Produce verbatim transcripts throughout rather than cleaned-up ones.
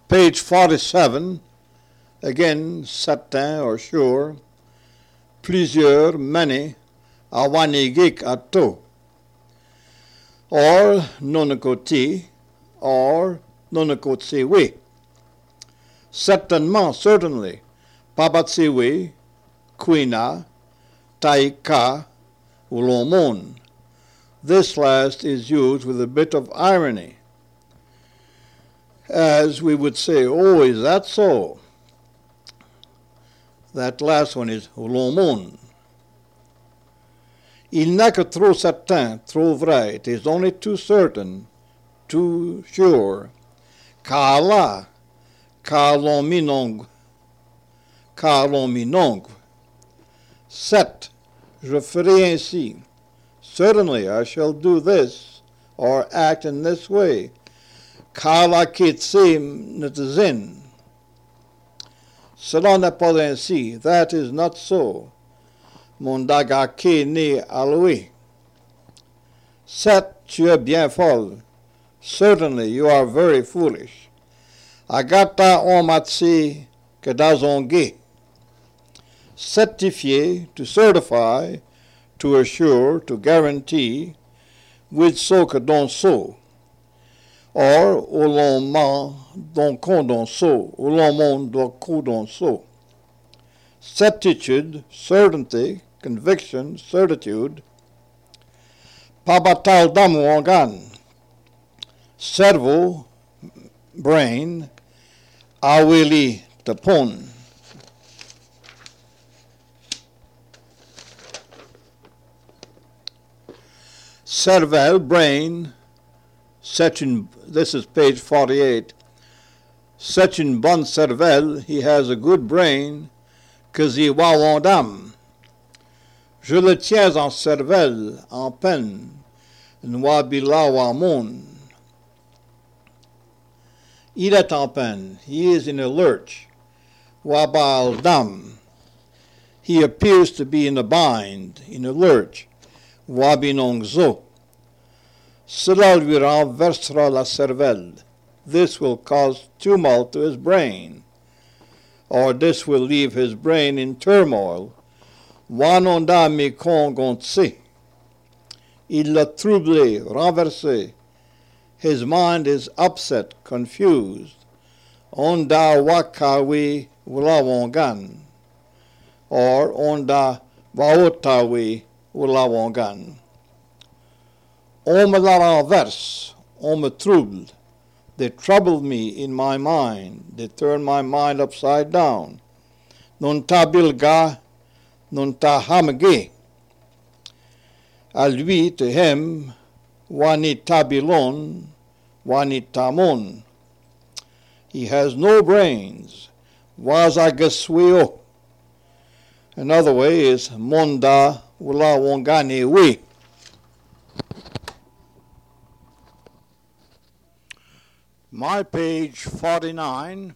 Page forty-seven, again, certain or sure, plusieurs, many, awanigik ato, or nonakoti, or nonakotsewe. Certainement, certainly, pabatsewe, quina, taika, ulomon. This last is used with a bit of irony, as we would say, oh, is that so? That last one is ulomon. Il n'est que trop certain, trop vrai. It is only too certain, too sure. Car là, car l'on minongue, car l'on minongue. Set, je ferai ainsi. Certainly I shall do this, or act in this way. Car la kitse netazin. Cela n'est pas ainsi. That is not so. Mon dagake ne aloe. Set, tu es bien folle. Certainly you are very foolish. Agata on matsi kedazonge. Certifier, to certify, to assure, to guarantee, with so que don so. Or, au long man, don con don so, au long monde, don co don so. Certitude, certainty, conviction, certitude. Pabatal damuangan. Cerveau, brain. Awili, tapon. Cervelle, brain. Such une, this is page forty-eight. Such une bonne cervelle, he has a good brain, que j'y vois dame. Je le tiens en cervelle, en peine, noa bila wa mon. Il est en peine, he is in a lurch, wa bal dam. He appears to be in a bind, in a lurch, wa binong zo. Cela lui renversera la cervelle. This will cause tumult to his brain, or this will leave his brain in turmoil. Wanonda mi kongonse. Il l'a troublé, renversé. His mind is upset, confused. Onda wakawi wulawongan, or onda waotawi wulawongan. On me la renverse, on me trouble. They trouble me in my mind. They turn my mind upside down. Non tabilga, non tahamge. À lui, to him, wanitabilon, wanitamon. He has no brains. Wazagasweo. Another way is monda wulawongane we. My page forty-nine,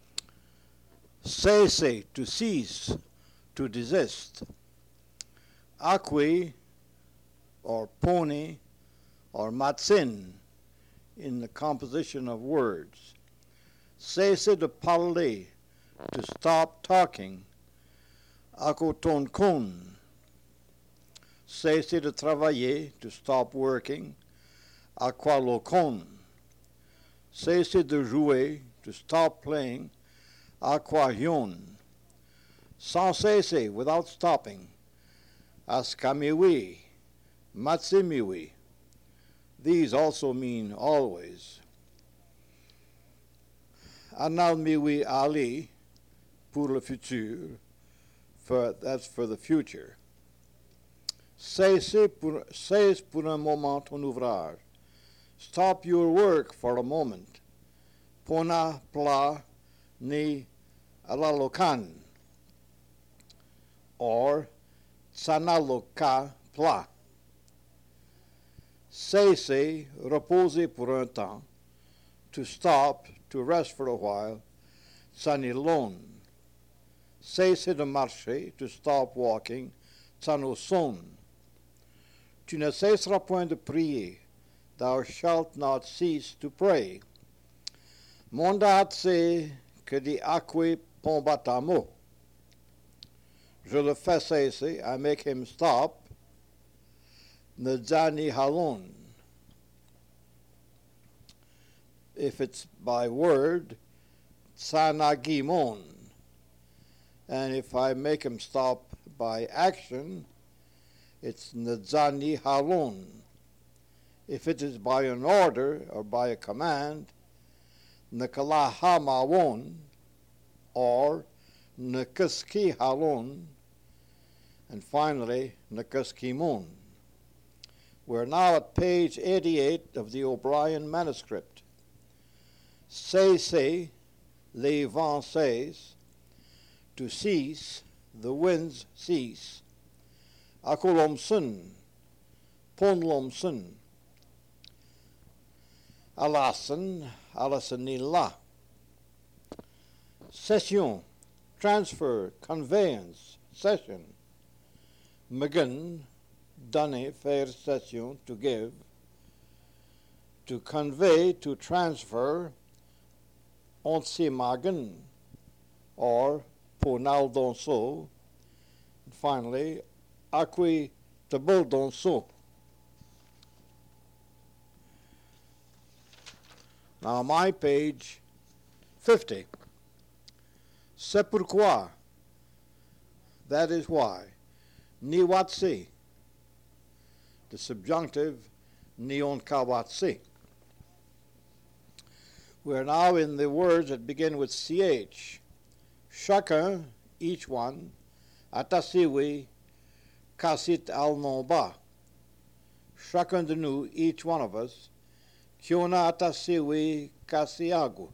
cesse, to cease, to desist. Acqui, or pony, or matsin, in the composition of words. Cesse de parler, to stop talking. Akoton kun. Cesse de travailler, to stop working. Aqualocon. Cesse de jouer, to stop playing. Aquahion. Sans cesse, without stopping. Askamiwi. Matsimiwi. These also mean always. Analmiwi ali, pour le futur, for, that's for the future. Cesse pour, cesse pour un moment ton ouvrage. Stop your work for a moment. Pona pla ni alalokan. Or sanaloka pla. Cesse, reposer pour un temps. To stop, to rest for a while. Sanilon. Cesse de marcher, to stop walking. Sanoson. Tu ne cesseras point de prier. Thou shalt not cease to pray. Mondatse que di acque pombatamo. Je le fais cesser, I make him stop. Nzani halon. If it's by word, tsanagimon. And if I make him stop by action, it's nzani halon. If it is by an order or by a command, nakalahamawon or nakaski halon, and finally nakaskimon. We're now at page eighty-eight of the O'Brien manuscript. Cesser, les vents cessent, to cease, the winds cease. Akolomsun, ponlomsun. Alasan, alasanilla. Cession, transfer, conveyance, cession. Magan, donner, faire cession, to give. To convey, to transfer, ontsimagan, or ponaldonso. And finally, acqui tabuldonso. Now my page fifty. C'est pourquoi, that is why. Niwatsi, the subjunctive nionkawatsi. We're now in the words that begin with ch. Chacun, each one, atasiwi, kasit al nomba. Chacun de nous, each one of us, kiona atasiwi kasiagu.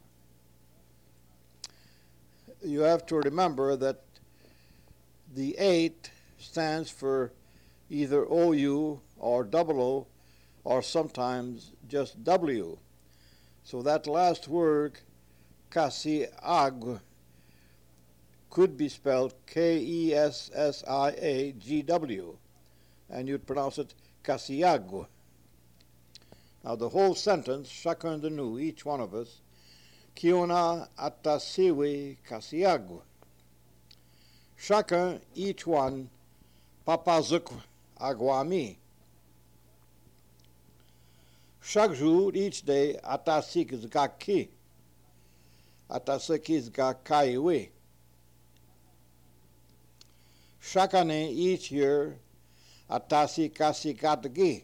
You have to remember that the eight stands for either O U or double O or sometimes just W. So that last word, kasiag, could be spelled K E S S I A G W, and you'd pronounce it kasiag. Now the whole sentence, chacun de nous, each one of us, kiona atasiwi kasiag. Chacun, each one, papazuk aguami. Chaque jour, each day, atasik zgaki. Atasik zgakaiwe. Chaque année, each year, atasikatgi.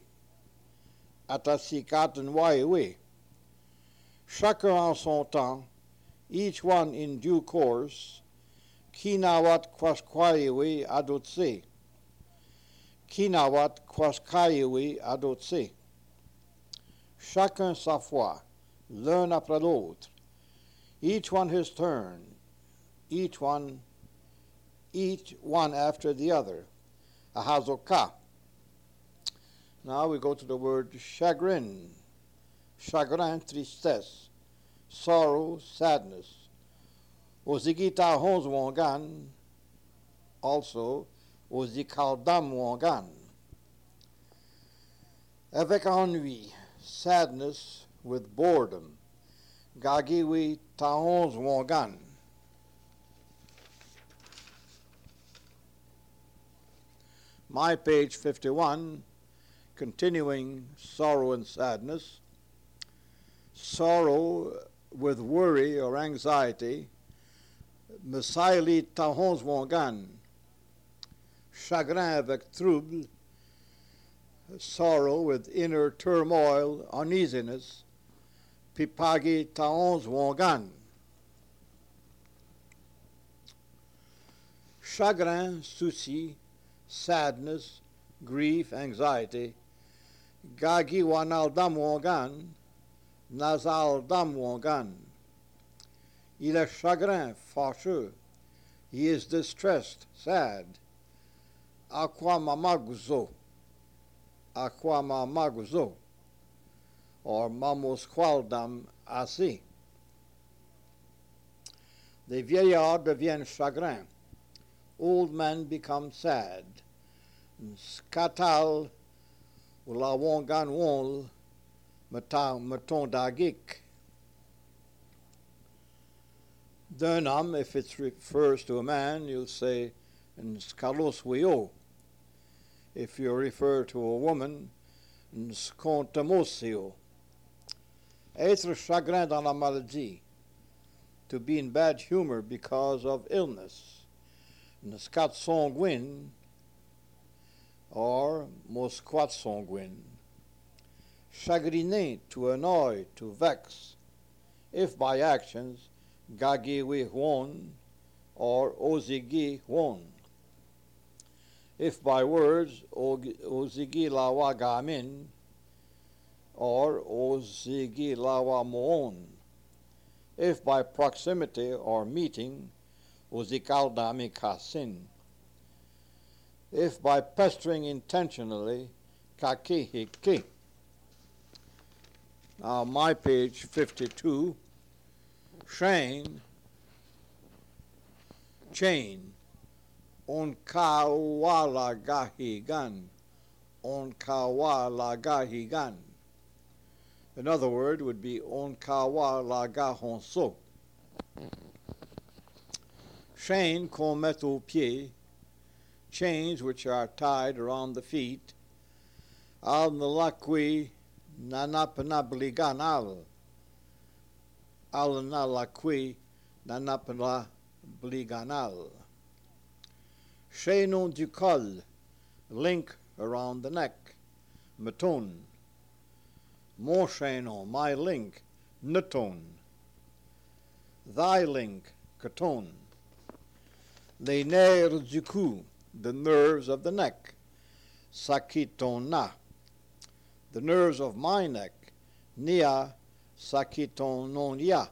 Atasikat Chacun en son temps, each one in due course, kinawat kwaskwayewe adotse. Kinawat kwaskayewe adotse. Chacun sa foi, l'un après l'autre. Each one his turn, each one, each one after the other. Ahazoka. Now we go to the word chagrin. Chagrin, tristesse. Sorrow, sadness. Ozigita honzwangan, also ozikaldam wangan. Avec ennui, sadness with boredom. Gagiwi tahonzwangan. My page fifty-one, continuing sorrow and sadness. Sorrow with worry or anxiety. Mesaili tahonzwangan. Chagrin avec trouble. Sorrow with inner turmoil, uneasiness. Pipagi tahonzwangan. Chagrin, souci, sadness, grief, anxiety. Gagi wanal damwangan, nazal damwangan. Il est chagrin, fâcheux. He is distressed, sad. Aqua mamaguzo, aqua mamaguzo, or mamos qualdam asi. Les vieillards deviennent chagrins. Old men become sad. Skatal ulawangan wol matondagik. D'un homme, if it refers to a man, you'll say Scalos weo. If you refer to a woman, Scontamosio. Être chagrin dans la maladie. To be in bad humor because of illness. Scat sanguine or mosquat sanguine. Chagriner, to annoy, to vex. If by actions, gagi we huon or ozigi huon. If by words, ozigi lawa gamin or ozigi lawa moon. If by proximity or meeting, ozikal dami kasin. If by pestering intentionally, kakihiki. Now my page fifty-two, Shane, chain, on kawala gahigan, on kawala gahigan. Another word would be on kawala gahonso. Chain qu'on met aux pieds, chains which are tied around the feet, al nalakwi nanapanabliganal, al nalakwi nanapanabliganal. Chaînon du col, link around the neck, meton. Mon chaînon, my link, neton. Thy link, caton. Les nerfs du cou, the nerves of the neck, sakitona. The nerves of my neck, nia sakitononia.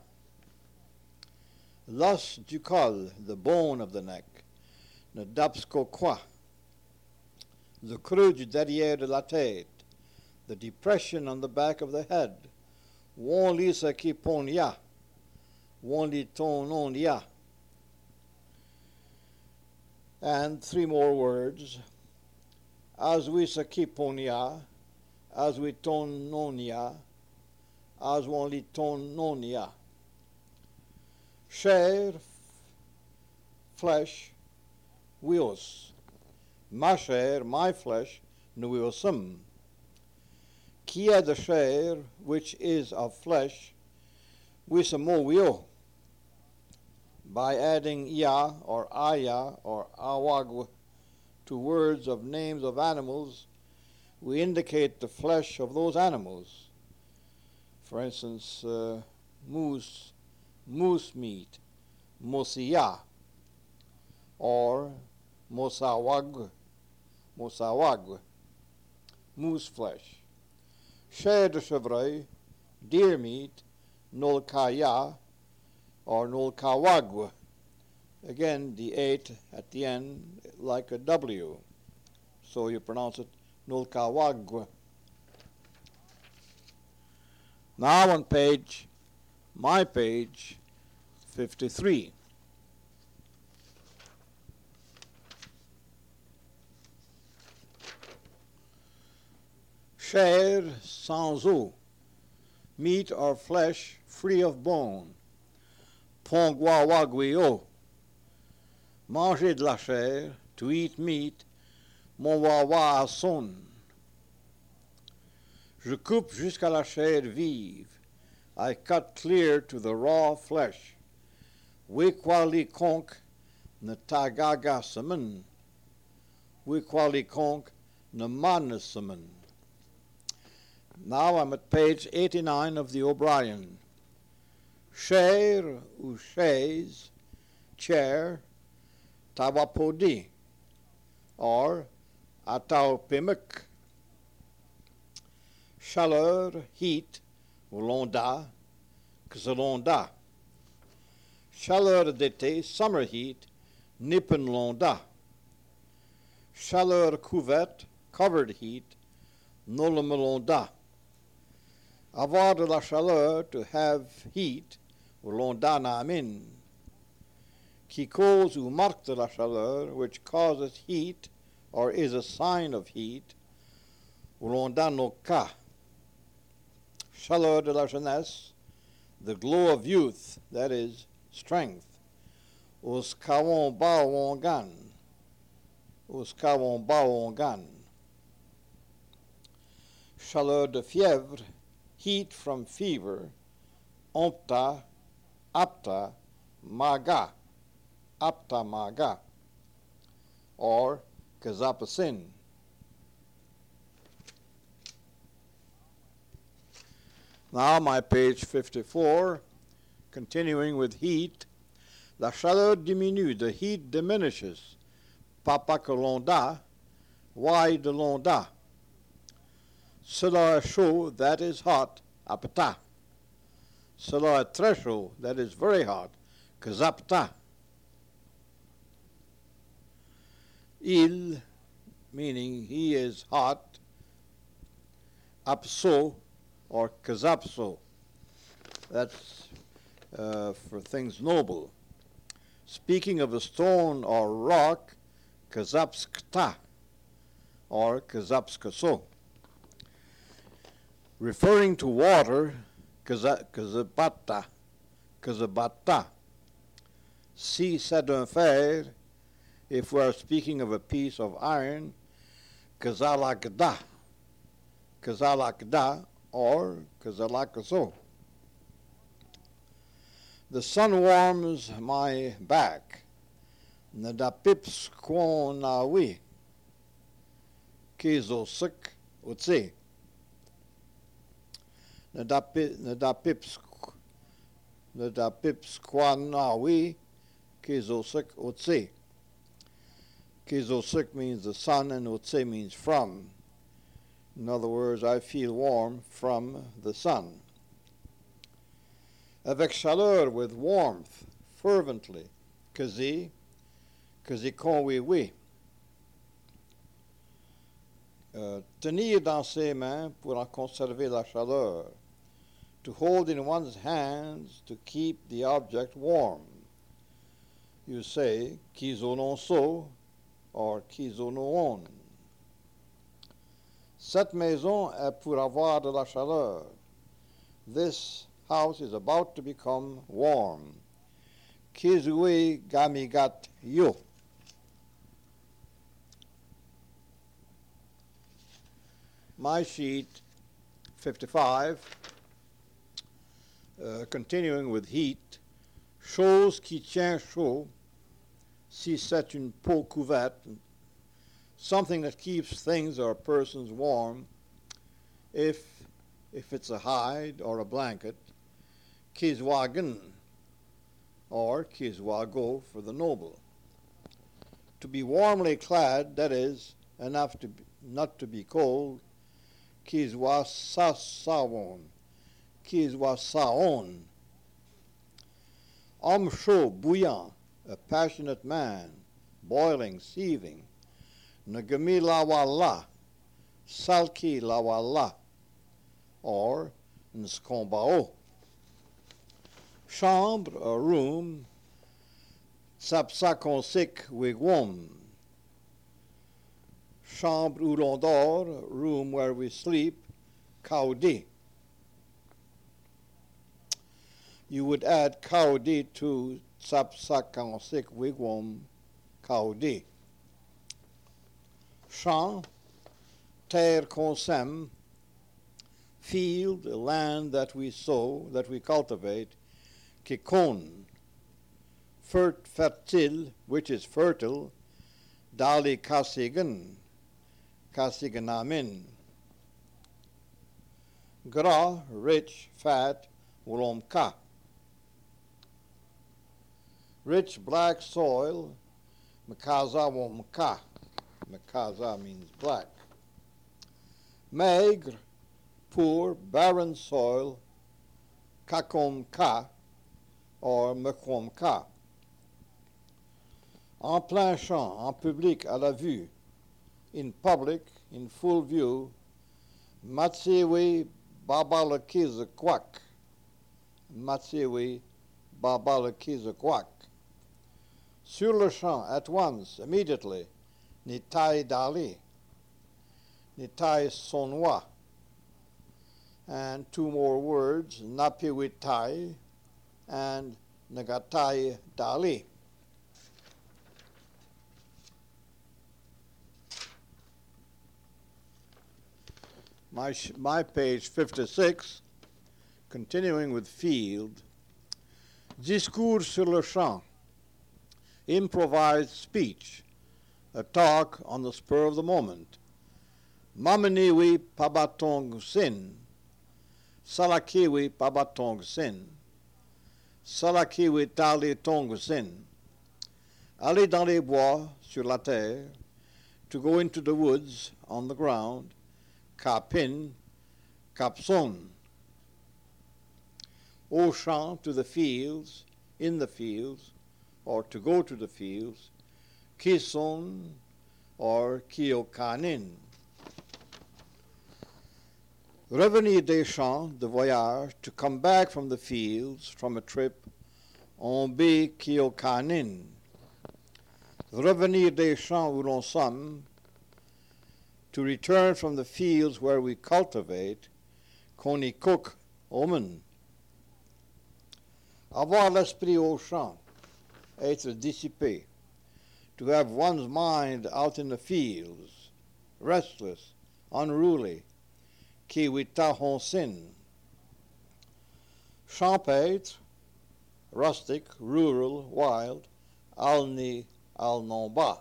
L'os du col, the bone of the neck, nedapsko quoi. The creux du derrière de la tête, the depression on the back of the head, won li sakiponia, won li tononia. And three more words, as we sakiponia, as we tononia, as won li tononia. Chair, flesh, wios. Ma chair, my flesh, nuiosum. Qui est de chair, which is of flesh, wisamo wio. By adding ya or aya or awag to words of names of animals, we indicate the flesh of those animals. For instance, uh, moose, moose meat, mosia, or mosawag, mosawag, moose flesh. Chair de chevreuil, deer meat, nolkaya, or nolkawag. Again, the eight at the end like a W, so you pronounce it nolkawag. Now on page, my page fifty-three. Chair sans eau, meat or flesh free of bone. Pongwawaguio, manger de la chair, to eat meat, mon wawa son. Je coupe jusqu'à la chair vive, I cut clear to the raw flesh. Wikwali konk ne tagaga saman, wikwali konk ne manasaman. Now I'm at page eighty-nine of the O'Brien. Chair ou chaise, chair, tawapodi, or ataopimik. Chaleur, heat, londa, xalonda. Chaleur d'été, summer heat, nippon londa. Chaleur couverte, covered heat, nolamelonda. Avoir de la chaleur, to have heat, londa namin. Qui cause ou marque de la chaleur, which causes heat, or is a sign of heat, londa no ka. Chaleur de la jeunesse, the glow of youth, that is, strength. Os kawon bawangan. Os kawon bawangan. Chaleur de fièvre, heat from fever. Ompta, apta, maga. Apta maga. Or kazapasin. Now my page fifty-four, continuing with heat. La chaleur diminue, the heat diminishes. Papa que l'on da, why de l'on da. Cela est chaud, that is hot, apta. Cela est très chaud, that is very hot, kazapta. Il, meaning he is hot, apso, or kazapso. That's uh, for things noble. Speaking of a stone or rock, kazapskta, or kazapskaso. Referring to water, kazabata, kazabata. Si c'est un fer, if we are speaking of a piece of iron, kazalakda, kazalakda, or kazalakaso. The sun warms my back. Nadapips kwon nawi. Kizosik utsi. Nadapips Nadapips kwon nawi. Kizosik utsi. Kizosik means the sun and utsi means from. In other words, I feel warm from the sun. Avec chaleur, with warmth, fervently. Kazi, kazi kon oui oui. Euh, tenir dans ses mains pour en conserver la chaleur. To hold in one's hands to keep the object warm. You say, kizo non so, or kizo no on. Cette maison est pour avoir de la chaleur. This house is about to become warm. Kizui gamigat yo. My sheet fifty-five, uh, continuing with heat. Chose qui tient chaud, si c'est une peau couverte, something that keeps things or persons warm, if if it's a hide or a blanket. Kizwagen, or kizwago for the noble. To be warmly clad, that is, enough to be, not to be cold. Kizwasasawon, kizwasaon. Homme chaud, bouillant, a passionate man, boiling, seething. Nagami lawala, salki lawala, or nskombao. Chambre, a room, sapsakonsik wigwam. Chambre où l'on dort, room where we sleep, kaudi. You would add kaudi to sapsakonsik wigwam, kaudi. Champ, terre qu'on sème, field, land that we sow, that we cultivate, kikon, fert, fertile, which is fertile, dali kasigan, kasiganamin. Gras, rich, fat, ulomka. Rich black soil, makaza womka. Makaza means black. Maigre, poor, barren soil, kakomka, or mekomka. En plein champ, en public, à la vue, in public, in full view, matsiwi babalakizakwak. Matsiwi babalakizakwak. Sur le champ, at once, immediately, nitai dali, nitai sonwa. And two more words, napiwitai and nagatai dali. My, my page fifty-six, continuing with field. Discours sur le champ, improvised speech, a talk on the spur of the moment. Mamaniwi pabatong sin, salakiwi pabatong sin, salakiwi tali tong sin. Aller dans les bois, sur la terre, to go into the woods, on the ground, kapin, kapson. Au champ, to the fields, in the fields, or to go to the fields, kison, or kiokanin. Revenir des champs, de voyage, to come back from the fields, from a trip, on be kiokanin. Revenir des champs où l'on somme, to return from the fields where we cultivate, qu'on y cook omen. Avoir l'esprit au champ, être dissipé, to have one's mind out in the fields, restless, unruly, qui witahon sin. Champêtre, rustic, rural, wild, alni, al non bas.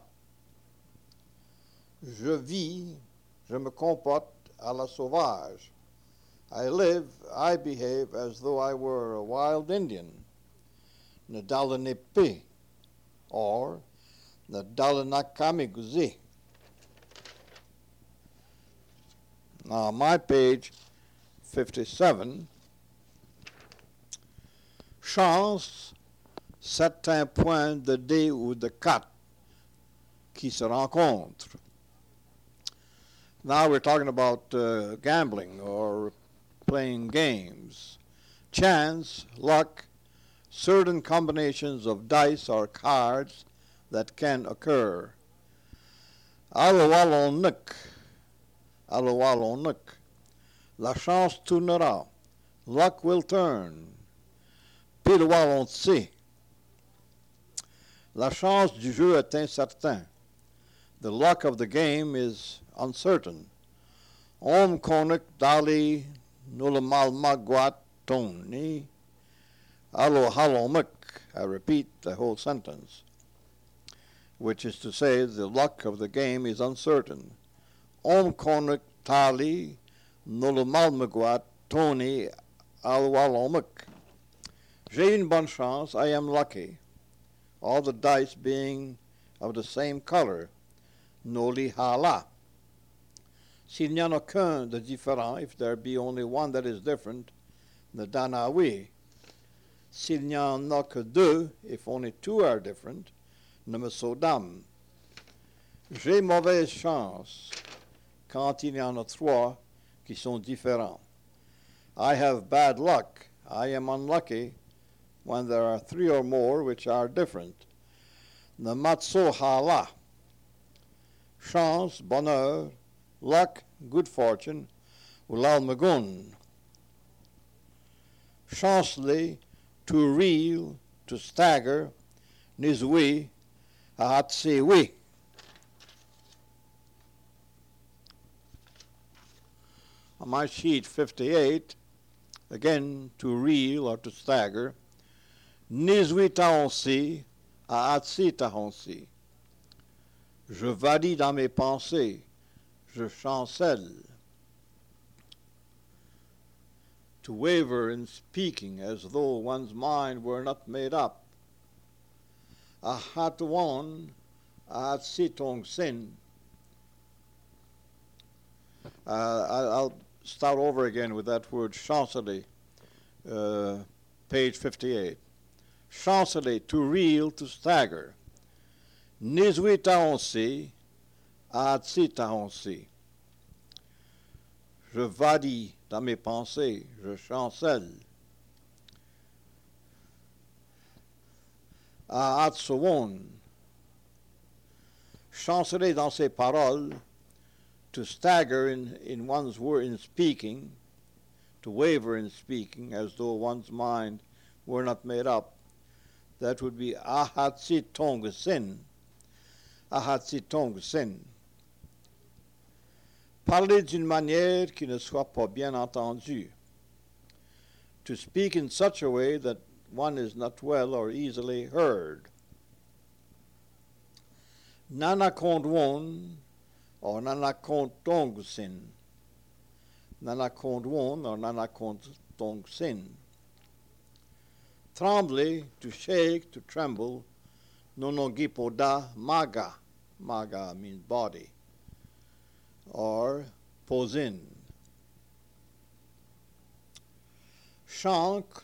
Je vis, je me comporte à la sauvage. I live, I behave as though I were a wild Indian. Nadalanepe, or Nadalanakamiguzi. Now, my page fifty-seven, chance, c'est un point de dé ou de quatre qui se rencontrent. Now we're talking about uh, gambling or playing games. Chance, luck, certain combinations of dice or cards that can occur. Alawalonuk, alawalonuk. La chance tournera. Luck will turn. Pilawalonsi. La chance du jeu est incertain. The luck of the game is uncertain. Om konik dali nulamal magwat toni. Alo halomik. I repeat the whole sentence, which is to say the luck of the game is uncertain. Om konik tali nulamal magwat toni alwalomik. J'ai une bonne chance, I am lucky. All the dice being of the same color. Noli hala. S'il n'y en a qu'un de différent, if there be only one that is different, ne danawi. S'il n'y en a que deux, if only two are different, ne me sodam. J'ai mauvaise chance quand il y en a trois qui sont différents. I have bad luck, I am unlucky when there are three or more which are different. Ne matso hala. Chance, bonheur, luck, good fortune, ulal magun. Chancely, to reel, to stagger, nizwi, ahatsewi. On my sheet fifty-eight, again, to reel or to stagger, nizwi tahonsi, ahatsi tahonsi. Je vadis dans mes pensées, je chancelle. To waver in speaking as though one's mind were not made up. Ahatwan, ahatsitong sin. Uh, I'll start over again with that word chancely, uh, page fifty-eight. Chancely, to reel, to stagger. Nizwi tahonsi, ahatsi tahonsi. Je vadis dans mes pensées, je chancelle. Ahatsowon. Chanceler dans ses paroles, to stagger in, in one's word in speaking, to waver in speaking as though one's mind were not made up. That would be ahatsi tong sin. Ahatsi tong sin. Parler d'une manière qui ne soit pas bien entendue. To speak in such a way that one is not well or easily heard. Nana kondwon or nana kontongsin. Nana kondwon or nana kontongsin. Trembler, to shake, to tremble. Nonongipoda maga. Maga means body. Or posin. Chancre,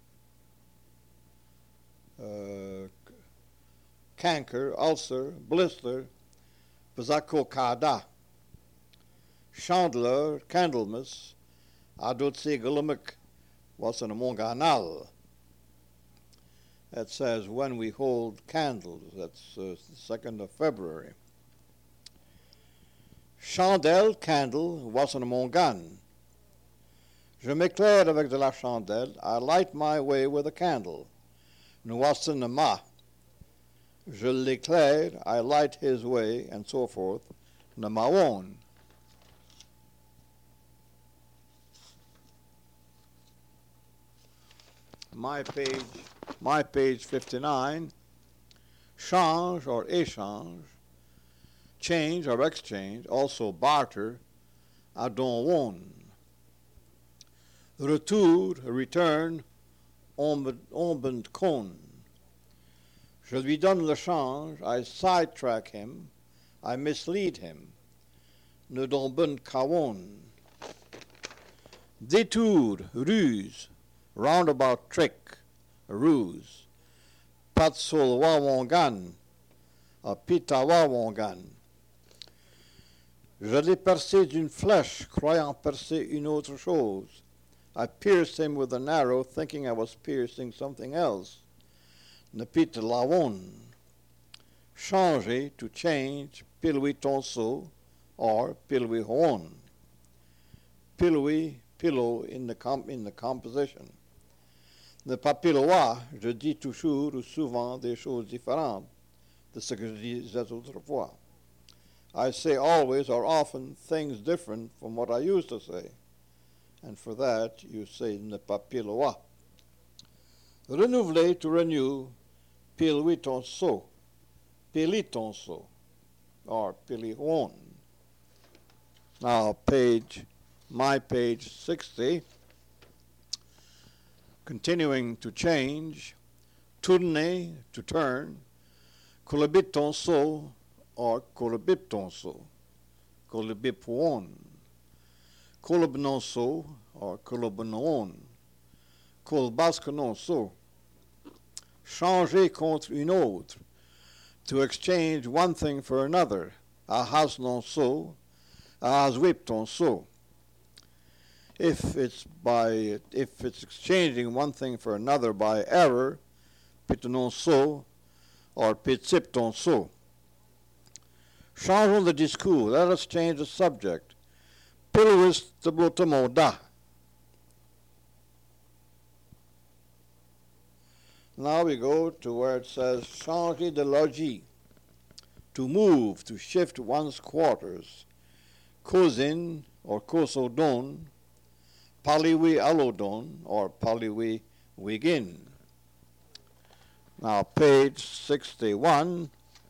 uh, canker, ulcer, blister, bazakokada. Chandler, Candlemas, adotse gulumek was an monganal. That says when we hold candles, that's uh, the second of February. Chandelle, candle, was an mongan. Je m'éclaire avec de la chandelle, I light my way with a candle. Nous wasson ma. Je l'éclaire, I light his way, and so forth. Ne mawon. My page, my page fifty-nine, change or échange, change or exchange, also barter, adon won. Retour, return, ombend kon. Je lui donne le change, I sidetrack him, I mislead him. Ne domben kawon. Détour, ruse, roundabout trick, a ruse. Patsul wawongan, a pita wawongan. Je l'ai percé d'une flèche, croyant percer une autre chose. I pierced him with an arrow, thinking I was piercing something else. Ne pite lawon. Changer, to change, pilui tonso, or pilui hoon. Pilui, pillow in the, comp in the composition. Ne pas pilois, je dis toujours ou souvent des choses différentes de ce que je disais autrefois. I say always or often things different from what I used to say. And for that, you say ne pas pilois. Renouveler, to renew, pilui tonso, pili tonso, or pili hoon. Now, page, my page sixty, continuing to change, tourner, to turn, kolobit tonso, or kolobip tonso, kolobip hoon. Kolobnonso, or kolobnon, kolbaskononso. Changer contre une autre, to exchange one thing for another. Ahasnonso, ahaswiptonso. If it's by, if it's exchanging one thing for another by error, pitononso, or pitsiptonso. Changeons the discours. Let us change the subject. Piluis tablotamoda. Now we go to where it says changer de logis, to move, to shift one's quarters. Kozin or kosodon, paliwi alodon or paliwi wigin. Now page sixty-one.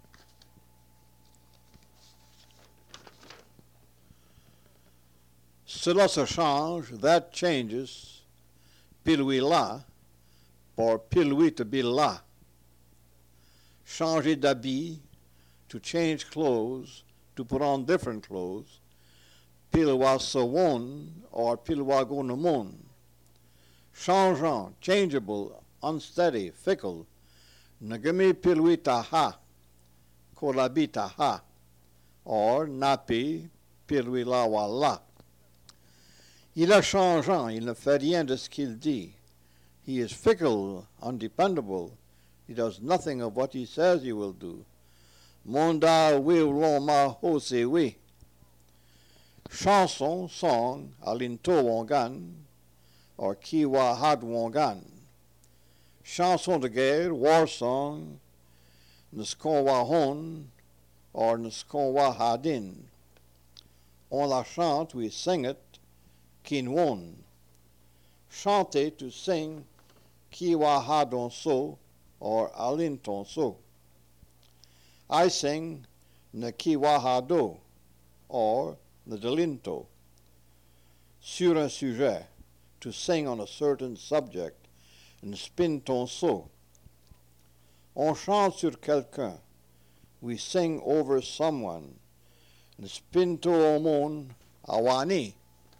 Cela se change, that changes, pilui la, or pilui to be la. Changer d'habit, to change clothes, to put on different clothes. Pilwa sawon, or pilwa gonomon. Changeant, changeable, unsteady, fickle. Nagami pilui taha, kolabi taha, or napi pilui la wala. Il est changeant, il ne fait rien de ce qu'il dit. He is fickle, undependable. He does nothing of what he says he will do. Monda will loma hose oui. Chanson, song, alinto wongan, or kiwa had wongan. Chanson de guerre, war song, nskon wahon, or nskon wahadin. On la chante, we sing it, kinwon. Chanter, to sing, kiwaha don so, or alin ton so. I sing ne kiwaha do, or ne delinto. Sur un sujet, to sing on a certain subject, ne spin ton so. On chante sur quelqu'un, we sing over someone, ne spin to omon awani.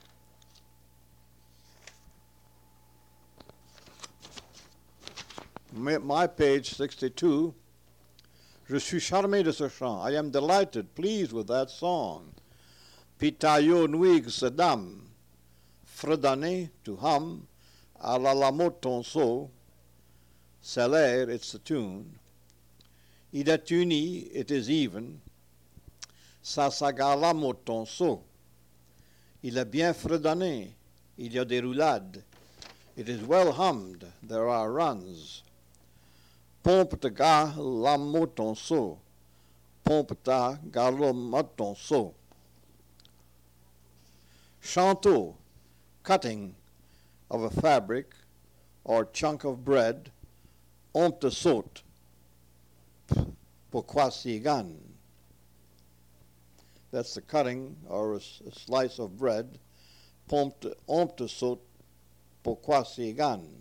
My page sixty-two. Je suis charmé de ce chant. I am delighted, pleased with that song. Pitayo nuig sedam. Fredonner, to hum. A la la ton so. C'est l'air, it's the tune. Il est uni, it is even. Ça s'agala ton so. Il est bien fredonné. Il y a des roulades. It is well hummed. There are runs. Pompe ta ga la ton so. Pompe ta ga lo ton so. Chanteau, cutting of a fabric or chunk of bread. On te saute. Pourquoi si gan? That's the cutting or a, a slice of bread. Pompe on te saute. Pourquoi si gan?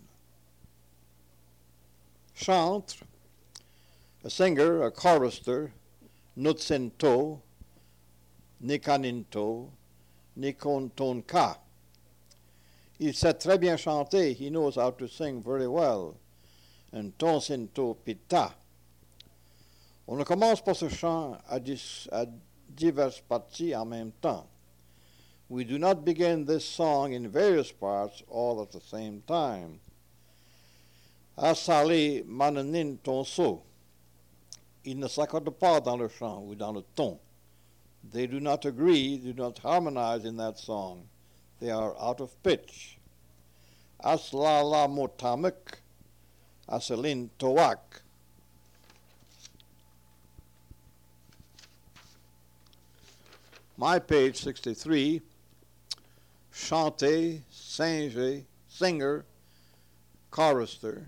Chantre, a singer, a chorister, nutsento, nikaninto, nikontonka. Il sait très bien chanter, he knows how to sing very well. And tonsinto pita. On ne commence pas ce chant à, dis, à diverses parties en même temps. We do not begin this song in various parts all at the same time. Asali mananin ton so. Ils ne s'accordent pas dans le chant ou dans le ton. They do not agree, do not harmonize in that song. They are out of pitch. Aslala motamik, asalin toak. My page sixty-three, chanter, singer, singer, chorister,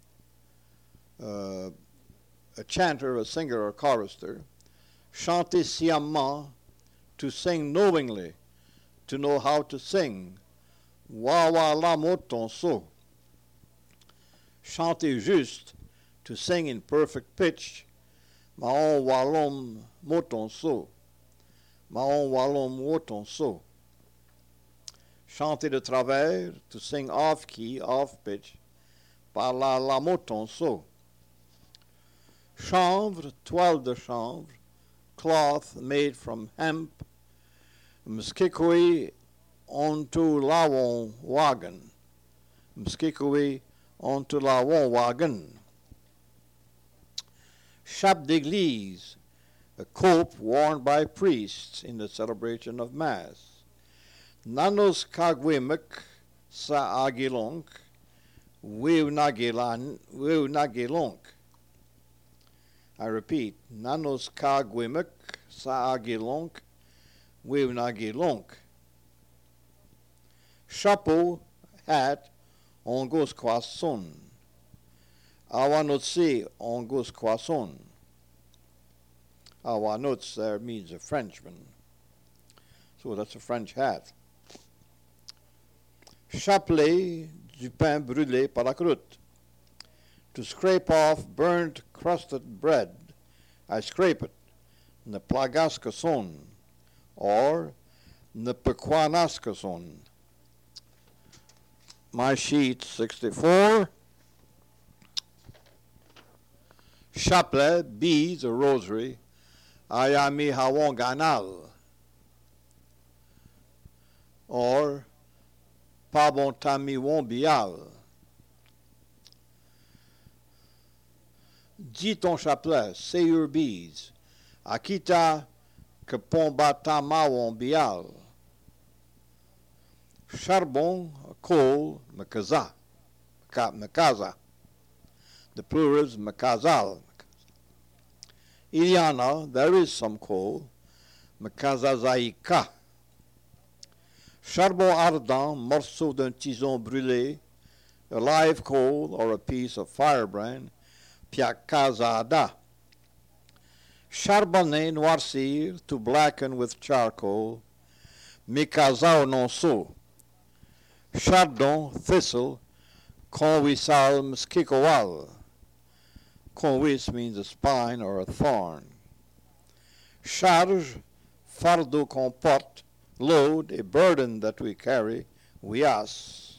uh, a chanter, a singer, or chorister. Chanter sciemment, to sing knowingly, to know how to sing. Wa wa la ton so. Chanter juste, to sing in perfect pitch. Maon walom moton so. Maon walom moton so. Chanter de travers, to sing off key, off pitch. Par la la moton so. Chanvre, toile de chanvre, cloth made from hemp. Mskikoi onto lawon wagon. Mskikoi onto lawon wagon. Chape d'église, a cope worn by priests in the celebration of Mass. Nanos kagwimek sa agilonk, wiu nagilonk. I repeat, nanos kagwimek sa agilonk, wiu nagilonk. Chapeau, hat, on gos croissant. Awanotse, on gos croissant. Awanots there means a Frenchman. So that's a French hat. Chapelet, du pain brûlé par la croûte. To scrape off burnt crusted bread. I scrape it. Ne plagaske son. Or ne pequanaske son. My sheet sixty-four. Chapelet, beads, a rosary. Ayami hawon ganal. Or pabon tami won bial. Dis ton chapelet, say your beads. Akita que pon batama won bial. Charbon, coal, makaza. Makaza. The plural is makazal. Iliana, there is some coal. Makazazaika. Charbon ardent, morceau d'un tison brûlé, a live coal or a piece of firebrand, piakazada. Charbonner, noircir, to blacken with charcoal, mikazao non so. Chardon, thistle, convisalms kikoal. Convis means a spine or a thorn. Charge, fardeau qu'on porte, load, a burden that we carry, wias.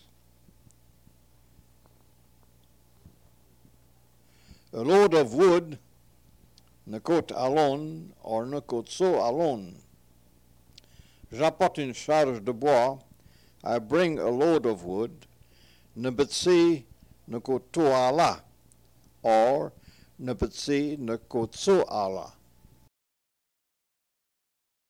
A load of wood, nekot alone, or nekot so alone. J'apporte une charge de bois, I bring a load of wood, nebetsi nekot to ala, or nebetsi nekot so ala.